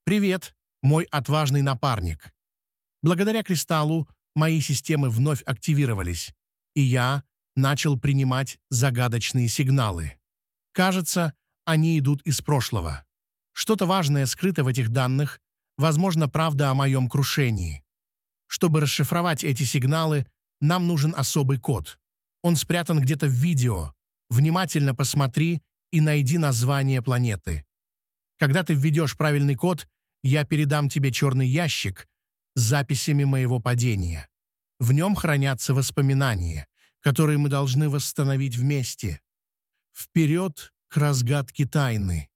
Привет, мой отважный напарник. Благодаря кристаллу мои системы вновь активировались, и я начал принимать загадочные сигналы. Кажется, они идут из прошлого. Что-то важное скрыто в этих данных, возможно, правда о моем крушении. Чтобы расшифровать эти сигналы, нам нужен особый код. Он спрятан где-то в видео. Внимательно посмотри и найди название планеты. Когда ты введешь правильный код, я передам тебе черный ящик с записями моего падения. В нем хранятся воспоминания, которые мы должны восстановить вместе. Вперед к разгадке тайны.